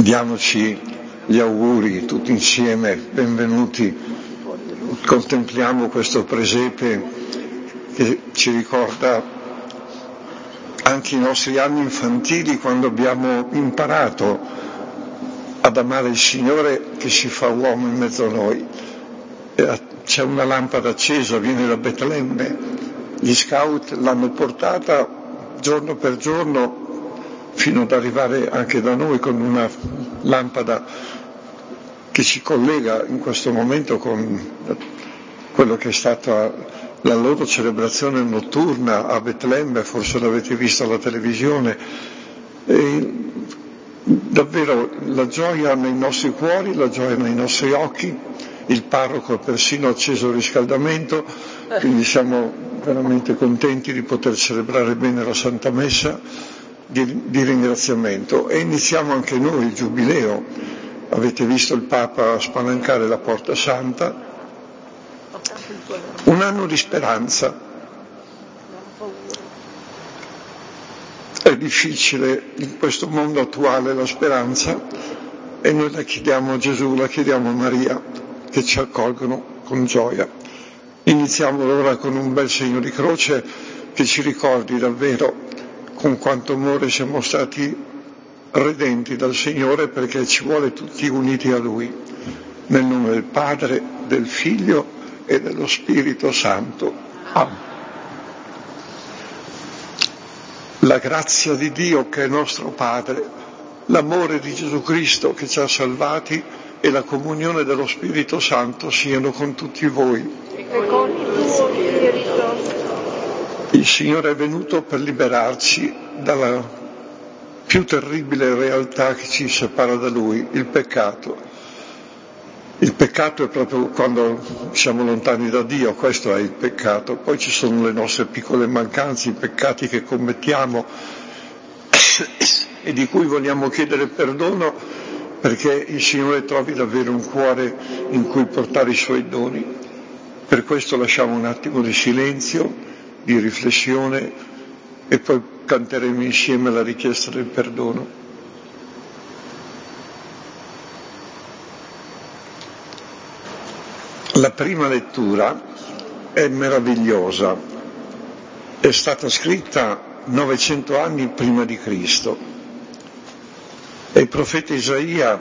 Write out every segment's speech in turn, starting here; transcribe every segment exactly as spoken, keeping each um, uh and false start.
Diamoci gli auguri tutti insieme, benvenuti. Contempliamo questo presepe che ci ricorda anche i nostri anni infantili, quando abbiamo imparato ad amare il Signore che si fa uomo in mezzo a noi. C'è una lampada accesa, viene da Betlemme, gli scout l'hanno portata giorno per giorno fino ad arrivare anche da noi con una lampada che ci collega in questo momento con quello che è stata la loro celebrazione notturna a Betlemme, forse l'avete vista alla televisione. E davvero la gioia nei nostri cuori, la gioia nei nostri occhi. Il parroco ha persino acceso il riscaldamento, quindi siamo veramente contenti di poter celebrare bene la Santa Messa di, di ringraziamento. E iniziamo anche noi il Giubileo. Avete visto il Papa spalancare la Porta Santa. Un anno di speranza. È difficile in questo mondo attuale la speranza e noi la chiediamo a Gesù, la chiediamo a Maria, che ci accolgono con gioia. Iniziamo allora con un bel segno di croce che ci ricordi davvero con quanto amore siamo stati redenti dal Signore, perché ci vuole tutti uniti a Lui, nel nome del Padre, del Figlio e dello Spirito Santo. Amen. La grazia di Dio che è nostro Padre, l'amore di Gesù Cristo che ci ha salvati e la comunione dello Spirito Santo siano con tutti voi. E con il tuo Spirito. Il Signore è venuto per liberarci dalla più terribile realtà che ci separa da Lui, il peccato. Il peccato è proprio quando siamo lontani da Dio, questo è il peccato. Poi ci sono le nostre piccole mancanze, i peccati che commettiamo e di cui vogliamo chiedere perdono, perché il Signore trovi davvero un cuore in cui portare i Suoi doni. Per questo lasciamo un attimo di silenzio, di riflessione e poi canteremo insieme la richiesta del perdono. La prima lettura è meravigliosa, è stata scritta novecento anni prima di Cristo e il profeta Isaia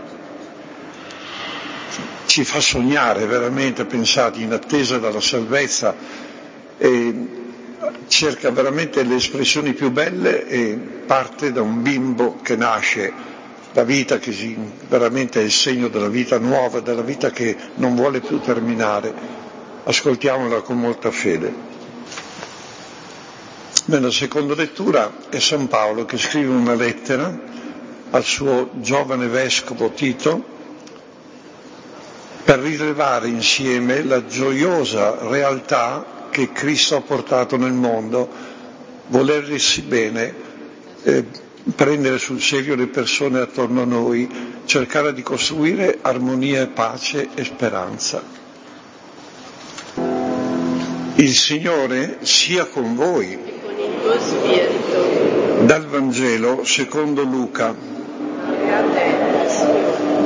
ci fa sognare veramente, pensate, in attesa della salvezza, e cerca veramente le espressioni più belle e parte da un bimbo che nasce. La vita che si, veramente è il segno della vita nuova, della vita che non vuole più terminare. Ascoltiamola con molta fede. Nella seconda lettura è San Paolo che scrive una lettera al suo giovane vescovo Tito per rilevare insieme la gioiosa realtà che Cristo ha portato nel mondo, volersi bene, eh, prendere sul serio le persone attorno a noi, cercare di costruire armonia e pace e speranza. Il Signore sia con voi. E con il tuo spirito. Dal Vangelo secondo Luca. E a te, Signore.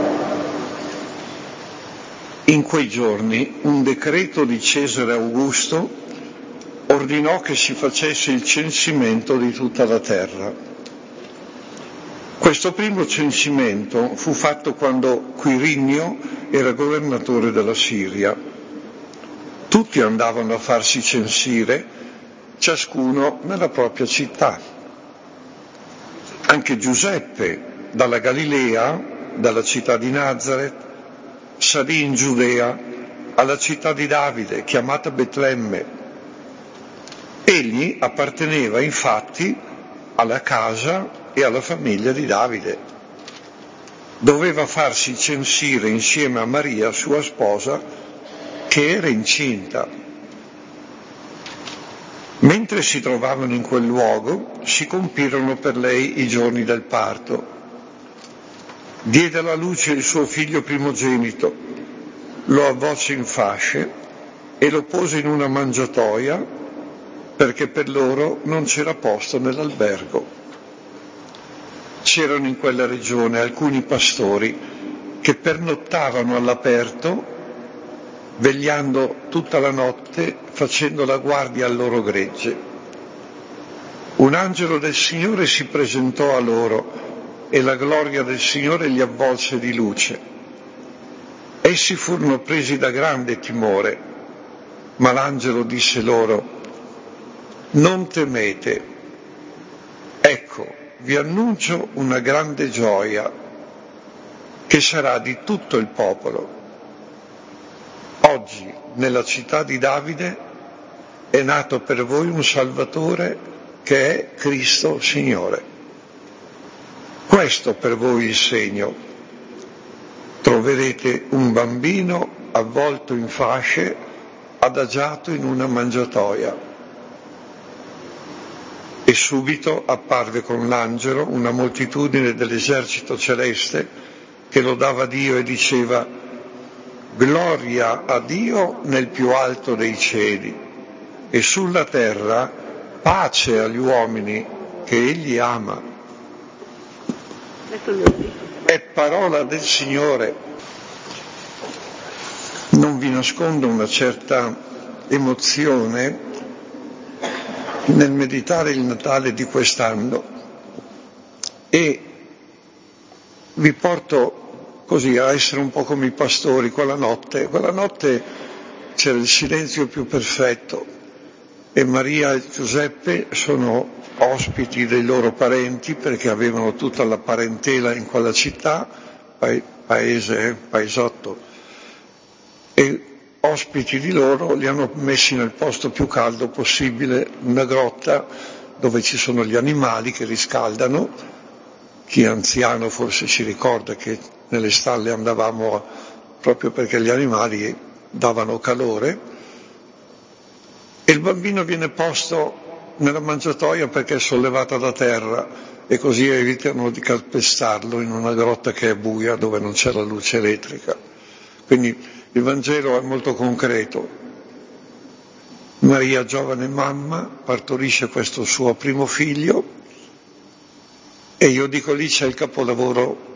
In quei giorni un decreto di Cesare Augusto ordinò che si facesse il censimento di tutta la terra. Questo primo censimento fu fatto quando Quirinio era governatore della Siria. Tutti andavano a farsi censire, ciascuno nella propria città. Anche Giuseppe, dalla Galilea, dalla città di Nazaret, salì in Giudea, alla città di Davide, chiamata Betlemme. Egli apparteneva infatti alla casa e alla famiglia di Davide. Doveva farsi censire insieme a Maria, sua sposa, che era incinta. Mentre si trovavano in quel luogo, si compirono per lei i giorni del parto. Diede alla luce il suo figlio primogenito, lo avvolse in fasce e lo pose in una mangiatoia, perché per loro non c'era posto nell'albergo. c'erano in quella regione alcuni pastori che pernottavano all'aperto, vegliando tutta la notte, facendo la guardia al loro gregge. Un angelo del Signore si presentò a loro e la gloria del Signore li avvolse di luce. Essi furono presi da grande timore, ma l'angelo disse loro: non temete, ecco, vi annuncio una grande gioia che sarà di tutto il popolo. Oggi, nella città di Davide, è nato per voi un Salvatore che è Cristo Signore. Questo per voi il segno. Troverete un bambino avvolto in fasce, adagiato in una mangiatoia. E subito apparve con l'angelo una moltitudine dell'esercito celeste che lodava Dio e diceva: gloria a Dio nel più alto dei cieli e sulla terra pace agli uomini che Egli ama. È parola del Signore. Non vi nascondo una certa emozione nel meditare il Natale di quest'anno e vi porto così a essere un po' come i pastori. Quella notte, quella notte c'era il silenzio più perfetto e Maria e Giuseppe sono ospiti dei loro parenti perché avevano tutta la parentela in quella città, paese, paesotto, e ospiti di loro li hanno messi nel posto più caldo possibile, una grotta dove ci sono gli animali che riscaldano. Chi è anziano forse si ricorda che nelle stalle andavamo proprio perché gli animali davano calore, e il bambino viene posto nella mangiatoia perché è sollevata da terra e così evitano di calpestarlo in una grotta che è buia dove non c'è la luce elettrica. Quindi il Vangelo è molto concreto. Maria, giovane mamma, partorisce questo suo primo figlio e io dico lì c'è il capolavoro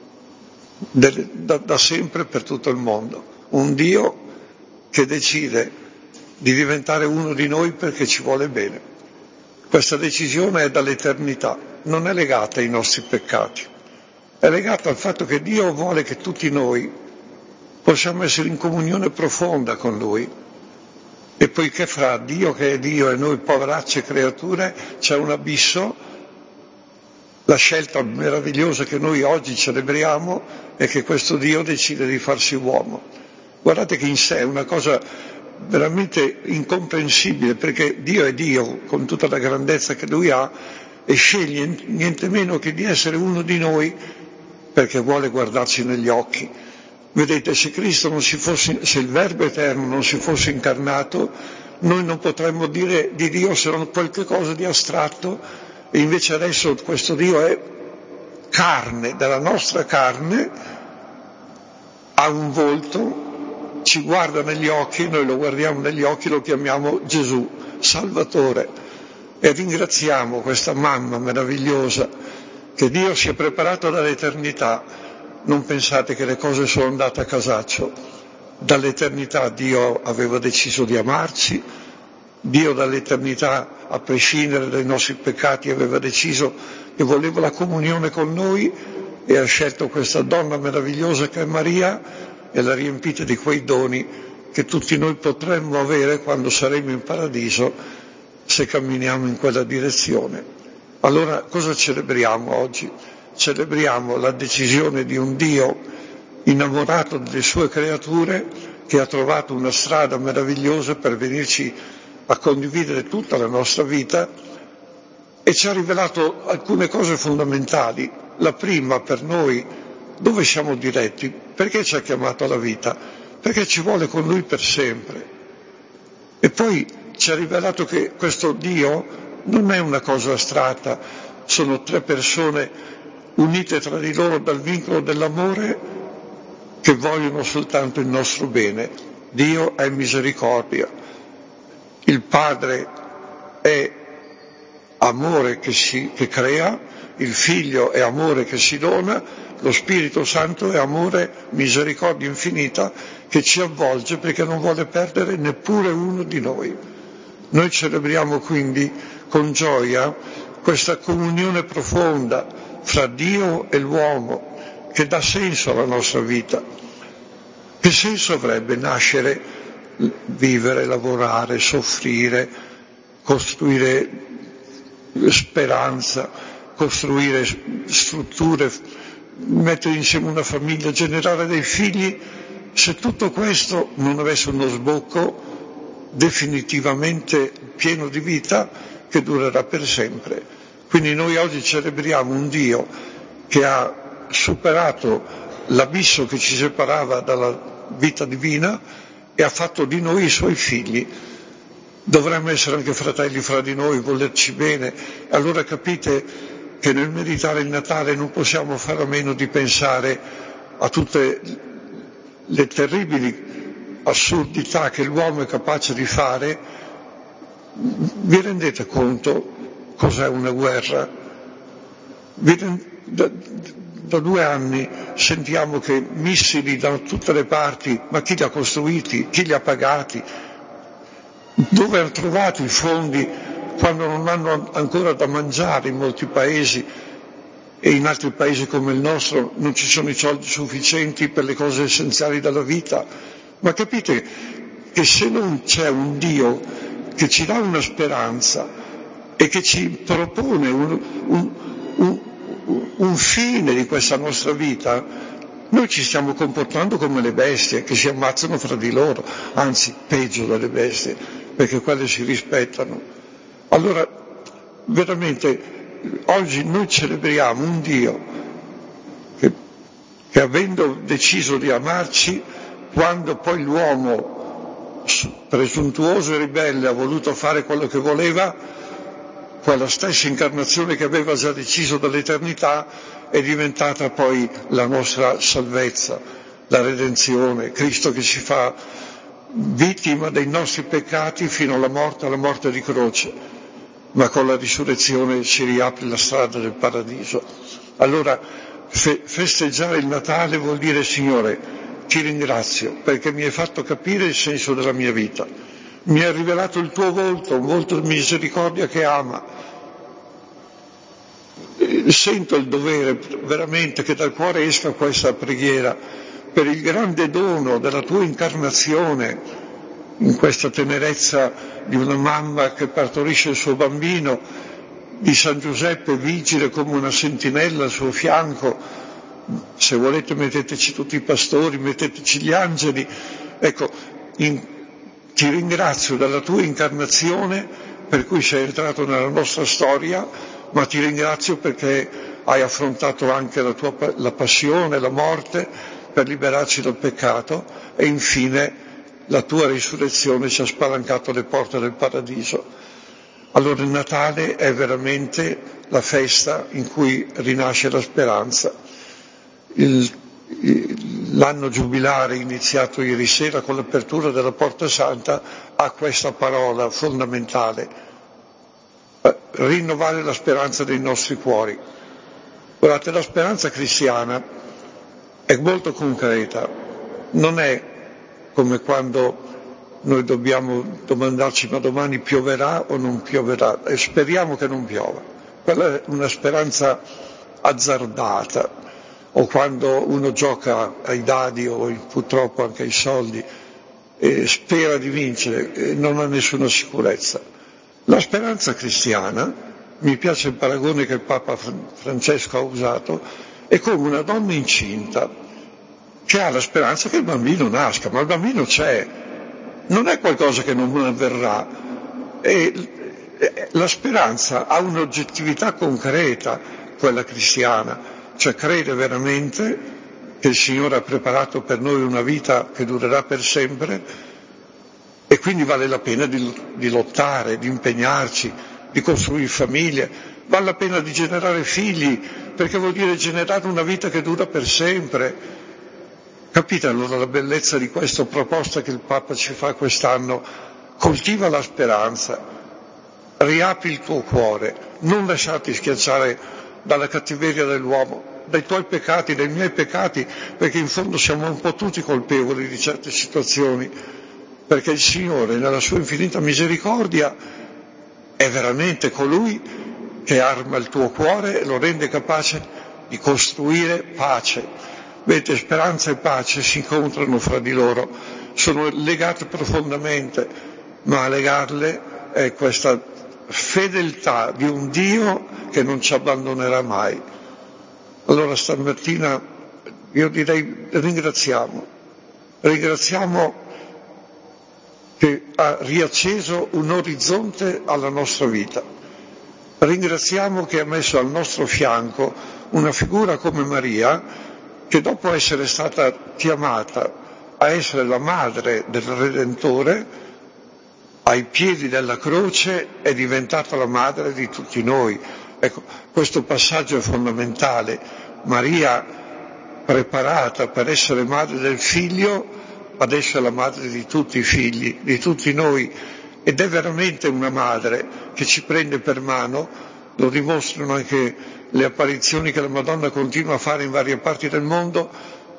del, da, da sempre per tutto il mondo. Un Dio che decide di diventare uno di noi perché ci vuole bene. Questa decisione è dall'eternità, non è legata ai nostri peccati, è legata al fatto che Dio vuole che tutti noi possiamo essere in comunione profonda con Lui. E poiché fra Dio che è Dio e noi poveracce creature c'è un abisso, la scelta meravigliosa che noi oggi celebriamo è che questo Dio decide di farsi uomo. Guardate che in sé è una cosa veramente incomprensibile, perché Dio è Dio con tutta la grandezza che Lui ha e sceglie niente meno che di essere uno di noi perché vuole guardarci negli occhi. Vedete, se Cristo non si fosse, se il Verbo eterno non si fosse incarnato, noi non potremmo dire di Dio se non qualche cosa di astratto, e invece adesso questo Dio è carne, della nostra carne, ha un volto, ci guarda negli occhi, noi lo guardiamo negli occhi, lo chiamiamo Gesù, Salvatore, e ringraziamo questa mamma meravigliosa che Dio si è preparato dall'eternità. Non pensate che le cose sono andate a casaccio. Dall'eternità Dio aveva deciso di amarci, Dio dall'eternità, a prescindere dai nostri peccati, aveva deciso che voleva la comunione con noi e ha scelto questa donna meravigliosa che è Maria e l'ha riempita di quei doni che tutti noi potremmo avere quando saremo in paradiso se camminiamo in quella direzione. Allora cosa celebriamo oggi? Celebriamo la decisione di un Dio innamorato delle sue creature che ha trovato una strada meravigliosa per venirci a condividere tutta la nostra vita e ci ha rivelato alcune cose fondamentali. La prima per noi: dove siamo diretti? Perché ci ha chiamato alla vita? Perché ci vuole con Lui per sempre. E poi ci ha rivelato che questo Dio non è una cosa astratta, sono tre persone unite tra di loro dal vincolo dell'amore che vogliono soltanto il nostro bene. Dio è misericordia, il Padre è amore che, si, che crea il Figlio è amore che si dona, lo Spirito Santo è amore, misericordia infinita che ci avvolge perché non vuole perdere neppure uno di noi. Noi celebriamo quindi con gioia questa comunione profonda fra Dio e l'uomo che dà senso alla nostra vita. Che senso avrebbe nascere, vivere, lavorare, soffrire, costruire speranza, costruire strutture, mettere insieme una famiglia, generare dei figli, se tutto questo non avesse uno sbocco definitivamente pieno di vita che durerà per sempre. Quindi noi oggi celebriamo un Dio che ha superato l'abisso che ci separava dalla vita divina e ha fatto di noi i suoi figli. Dovremmo essere anche fratelli fra di noi, volerci bene. Allora capite che nel meditare il Natale non possiamo fare a meno di pensare a tutte le terribili assurdità che l'uomo è capace di fare. Vi rendete conto cos'è una guerra? Vi rend... da, da due anni sentiamo che missili da tutte le parti, ma chi li ha costruiti? Chi li ha pagati? Dove hanno trovato i fondi quando non hanno ancora da mangiare in molti paesi e in altri paesi come il nostro non ci sono i soldi sufficienti per le cose essenziali della vita? Ma capite che se non c'è un Dio che ci dà una speranza e che ci propone un, un, un, un fine di questa nostra vita, noi ci stiamo comportando come le bestie che si ammazzano fra di loro, anzi peggio delle bestie, perché quelle si rispettano. Allora, veramente, oggi noi celebriamo un Dio che, che avendo deciso di amarci, quando poi l'uomo presuntuoso e ribelle ha voluto fare quello che voleva, quella stessa incarnazione che aveva già deciso dall'eternità è diventata poi la nostra salvezza, la redenzione, Cristo che si fa vittima dei nostri peccati fino alla morte, alla morte di croce, ma con la risurrezione si riapre la strada del paradiso. Allora fe- festeggiare il Natale vuol dire: Signore, ti ringrazio perché mi hai fatto capire il senso della mia vita, mi hai rivelato il tuo volto, un volto di misericordia che ama. Sento il dovere veramente che dal cuore esca questa preghiera per il grande dono della tua incarnazione, in questa tenerezza di una mamma che partorisce il suo bambino, di San Giuseppe vigile come una sentinella al suo fianco. Se volete metteteci tutti i pastori, metteteci gli angeli. Ecco, in, ti ringrazio della tua incarnazione per cui sei entrato nella nostra storia, ma ti ringrazio perché hai affrontato anche la tua la passione, la morte, per liberarci dal peccato, e infine la tua risurrezione ci ha spalancato le porte del paradiso. Allora il Natale è veramente la festa in cui rinasce la speranza. Il, il, l'anno giubilare iniziato ieri sera con l'apertura della Porta Santa ha questa parola fondamentale: eh, rinnovare la speranza dei nostri cuori. Guardate, la speranza cristiana è molto concreta, non è come quando noi dobbiamo domandarci: ma domani pioverà o non pioverà? E speriamo che non piova. Quella è una speranza azzardata. O quando uno gioca ai dadi o purtroppo anche ai soldi e spera di vincere e non ha nessuna sicurezza. La speranza cristiana, mi piace il paragone che il Papa Francesco ha usato, è come una donna incinta che ha la speranza che il bambino nasca, ma il bambino c'è, non è qualcosa che non avverrà. E la speranza ha un'oggettività concreta, quella cristiana, cioè crede veramente che il Signore ha preparato per noi una vita che durerà per sempre e quindi vale la pena di, di lottare, di impegnarci, di costruire famiglie, vale la pena di generare figli, perché vuol dire generare una vita che dura per sempre. Capite allora la bellezza di questa proposta che il Papa ci fa quest'anno? Coltiva la speranza, riapri il tuo cuore, non lasciarti schiacciare dalla cattiveria dell'uomo, dai tuoi peccati, dai miei peccati, perché in fondo siamo un po' tutti colpevoli di certe situazioni, perché il Signore, nella sua infinita misericordia, è veramente colui che arma il tuo cuore e lo rende capace di costruire pace. Vedete, speranza e pace si incontrano fra di loro, sono legate profondamente, ma a legarle è questa fedeltà di un Dio che non ci abbandonerà mai. Allora stamattina io direi ringraziamo, ringraziamo che ha riacceso un orizzonte alla nostra vita, ringraziamo che ha messo al nostro fianco una figura come Maria, che dopo essere stata chiamata a essere la madre del Redentore, ai piedi della croce è diventata la madre di tutti noi. Ecco, questo passaggio è fondamentale. Maria, preparata per essere madre del figlio, adesso è la madre di tutti i figli, di tutti noi, ed è veramente una madre che ci prende per mano. Lo dimostrano anche le apparizioni che la Madonna continua a fare in varie parti del mondo,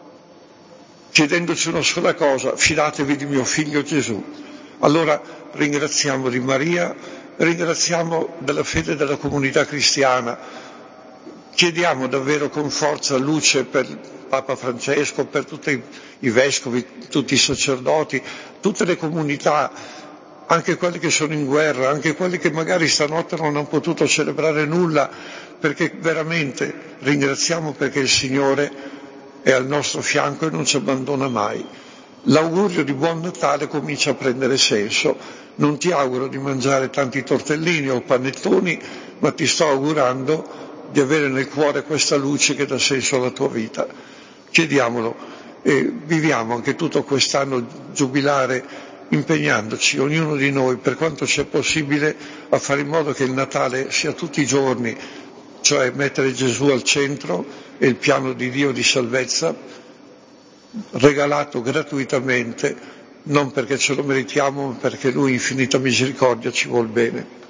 chiedendoci una sola cosa: fidatevi di mio figlio Gesù. Allora ringraziamo di Maria, ringraziamo della fede della comunità cristiana, chiediamo davvero con forza luce per Papa Francesco, per tutti i vescovi, tutti i sacerdoti, tutte le comunità, anche quelli che sono in guerra, anche quelli che magari stanotte non hanno potuto celebrare nulla, perché veramente ringraziamo perché il Signore è al nostro fianco e non ci abbandona mai. L'augurio di buon Natale comincia a prendere senso. Non ti auguro di mangiare tanti tortellini o panettoni, ma ti sto augurando di avere nel cuore questa luce che dà senso alla tua vita. Chiediamolo e viviamo anche tutto quest'anno giubilare, impegnandoci ognuno di noi per quanto sia possibile a fare in modo che il Natale sia tutti i giorni, cioè mettere Gesù al centro e il piano di Dio di salvezza, regalato gratuitamente, non perché ce lo meritiamo, ma perché Lui, infinita misericordia, ci vuol bene.